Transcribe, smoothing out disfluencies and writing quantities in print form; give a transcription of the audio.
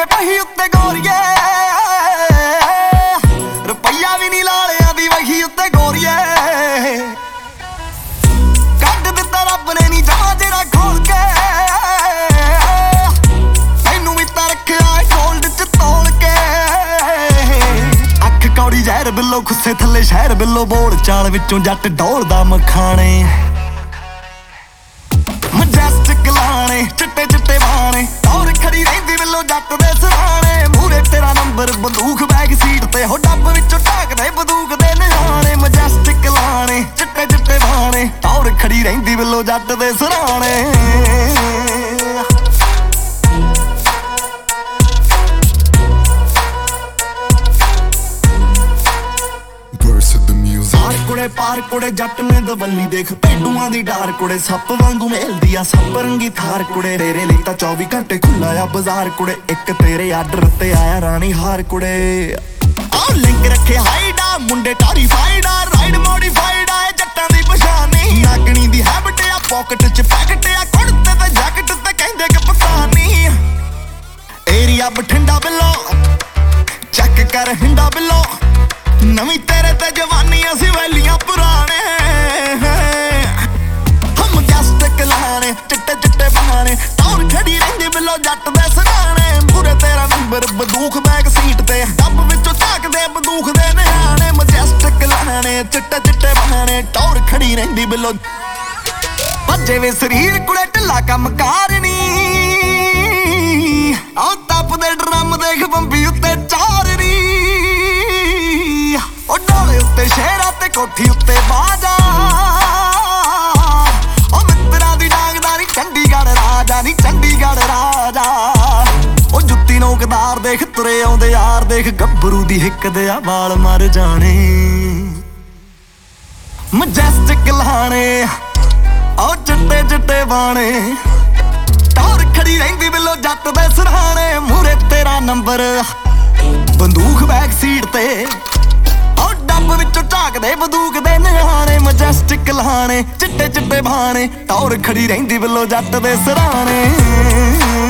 ਕੇ ਪਹੀ ਉੱਤੇ ਗੋਰੀਏ, ਰੁਪਈਆ ਵੀ ਨਹੀਂ ਲਾਲਿਆਂ ਦੀ ਵਹੀ ਉੱਤੇ ਗੋਰੀਏ। ਕੱਢ ਦਿੱਤਾ ਰੱਬ ਨੇ ਨੀ ਜਮਾ ਜਿਹੜਾ ਖੋਲ ਕੇ, ਤੈਨੂੰ ਵੀ ਤਾਂ ਰੱਖਿਆ ਗੋਲਡ ਚ ਤੋਲ ਕੇ। ਅੱਖ ਕੌੜੀ ਜ਼ਹਿਰ ਬਿੱਲੋ ਖੁੱਸੇ ਥੱਲੇ ਸ਼ਹਿਰ ਬਿੱਲੋ, ਬੋਲ ਚਾਲ ਵਿੱਚੋਂ ਜੱਟ ਡੋਲਦਾ ਮਖਾਣੇ। ਮਜੈਸਟਿਕ ਲਾਣੇ ਚਿੱਟੇ ਚਿੱਟੇ ਬਾਣੇ, ਟੌਰ ਖੜੀ ਰਹਿੰਦੀ ਬਿੱਲੋ ਜੱਟ ਦੇ ਸਰਾਣੇ। ਮੂਰੇ ਤੇਰਾ ਨੰਬਰ ਬੰਦੂਕ ਬੈਕ ਸੀਟ ਤੇ, ਹੋ ਡੱਬ ਵਿੱਚੋਂ ਢਾਕਦੇ ਬੰਦੂਕ ਦੇ ਨਿਆਣੇ। ਮਜੈਸਟਿਕ ਲਾਣੇ ਚਿੱਟੇ ਚਿੱਟੇ ਬਾਣੇ, ਟੌਰ ਖੜੀ ਰਹਿੰਦੀ ਬਿੱਲੋ ਜੱਟ ਦੇ ਸਰਾਣੇ। ਪਾਰ ਕੁੜੇ ਜੱਟ ਨੇ ਦਵੱਲੀ ਦੇਖ, ਭੇਡੂਆਂ ਦੀ ਡਾਰ ਕੁੜੇ, ਸੱਪ ਵਾਂਗੂ ਮੇਲਦੀ ਆ ਸੱਪ ਰੰਗੀ ਥਾਰ ਕੁੜੇ। ਤੇਰੇ ਲਈ ਤਾਂ 24 ਘੰਟੇ ਖੁੱਲਾ ਆ ਬਾਜ਼ਾਰ ਕੁੜੇ, ਇੱਕ ਤੇਰੇ ਆਰਡਰ ਤੇ ਆਇਆ ਰਾਣੀ ਹਾਰ ਕੁੜੇ। ਆਹ ਲਿੰਕ ਰੱਖੇ ਹਾਈਡਾ ਮੁੰਡੇ ਟਾਰੀਫਾਈਡ ਆ, ਰਾਈਡ ਮੋਡੀਫਾਈਡ ਆ, ਇਹ ਜੱਟਾਂ ਦੀ ਪਛਾਣੀ। ਨਾਗਣੀ ਦੀ ਹੈਬਿਟ ਆ, ਪੌਕਟ ਚ ਪੈਕਟ ਆ, ਕੁੜਤੇ ਤੇ ਜੈਕਟ ਤੇ ਕਹਿੰਦੇ ਕਿ ਪਤਾਨੀ। ਏਰੀਆ ਬਠਿੰਡਾ ਬਿੱਲੋ ਚੈੱਕ ਕਰ ਹਿੰਡਾ ਬਿੱਲੋ, ਨਵੀਂ ਤੇਰੇ ਤੇ ਜਵਾਨੀ ਅਸੀਂ ਵੈਲੀਆਂ ਪੁਰਾਣੇ। ਹਮ ਮਜੈਸਟਿਕ ਲਾਣੇ ਚਿੱਟੇ ਚਿੱਟੇ ਬਹਾਨੇ, ਟੌਰ ਖੜੀ ਰਹਿੰਦੀ ਬਿੱਲੋ ਜੱਟ ਦੇ ਸਰਾਣੇ। ਮੂਰੇ ਤੇਰਾ ਨੰਬਰ ਬੰਦੂਕ ਬੈਕ ਸੀਟ ਤੇ, ਡੱਬ ਵਿੱਚੋਂ ਝਾਕਦੇ ਬੰਦੂਕ ਦੇ ਨਿਆਣੇ। ਮਜੈਸਟਿਕ ਲਾਣੇ ਚਿੱਟੇ ਚਿੱਟੇ ਬਹਾਨੇ, ਟੌਰ ਖੜੀ ਰਹਿੰਦੀ ਬਿੱਲੋ। ਭੱਜੇ ਵੇ ਸਰੀਰ ਕੁੜੇ ਢਿੱਲਾ ਕੰਮ ਕਾਰ ਨੀ, ਆਹ ਤਪਦੇ ਡਰਮ ਦੇਖ ਬੰਬੀ ਉੱਤੇ ਚਾਰ ਨੀ। ਉਹ ਡੋਲੇ ਉੱਤੇ ਸ਼ੇਰਾਂ ਤੇ ਕੋਠੀ ਉੱਤੇ ਬਾਜਾ, ਉਹ ਮਿੱਤਰਾਂ ਦੀ ਡਾਂਗਦਾ ਨੀ ਚੰਡੀਗੜ੍ਹ ਰਾਜਾ ਨੀ ਚੰਡੀਗੜ੍ਹ ਰਾਜਾ। ਉਹ ਜੁੱਤੀ ਨੋਕਦਾਰ ਦੇਖ ਤੁਰੇ ਆਉਂਦੇ ਯਾਰ ਦੇਖ, ਗੱਭਰੂ ਦੀ ਹਿੱਕ ਦੇ ਆ ਵਾਲ ਮਰ ਜਾਣੇ। ਮਜੈਸਟਿਕ ਲਾਣੇ ਉਹ ਚਿੱਟੇ ਚਿੱਟੇ ਬਾਣੇ, ਟੌਰ ਖੜੀ ਰਹਿੰਦੀ ਬਿੱਲੋ ਜੱਟ ਦੇ ਸਰਾਣੇ। ਮੂਰੇ ਤੇਰਾ ਨੰਬਰ ਬੰਦੂਕ ਬੈਕ ਸੀਟ ਤੇ, ਡੱਬ ਵਿੱਚੋਂ ਝਾਕਦੇ ਬੰਦੂਕ ਦੇ ਨਿਆਣੇ। ਮਜੈਸਟਿਕ ਲਾਣੇ ਚਿੱਟੇ ਚਿੱਟੇ ਬਾਣੇ, ਟੌਰ ਖੜੀ ਰਹਿੰਦੀ ਬਿੱਲੋ ਜੱਟ ਦੇ ਸਰਾਣੇ।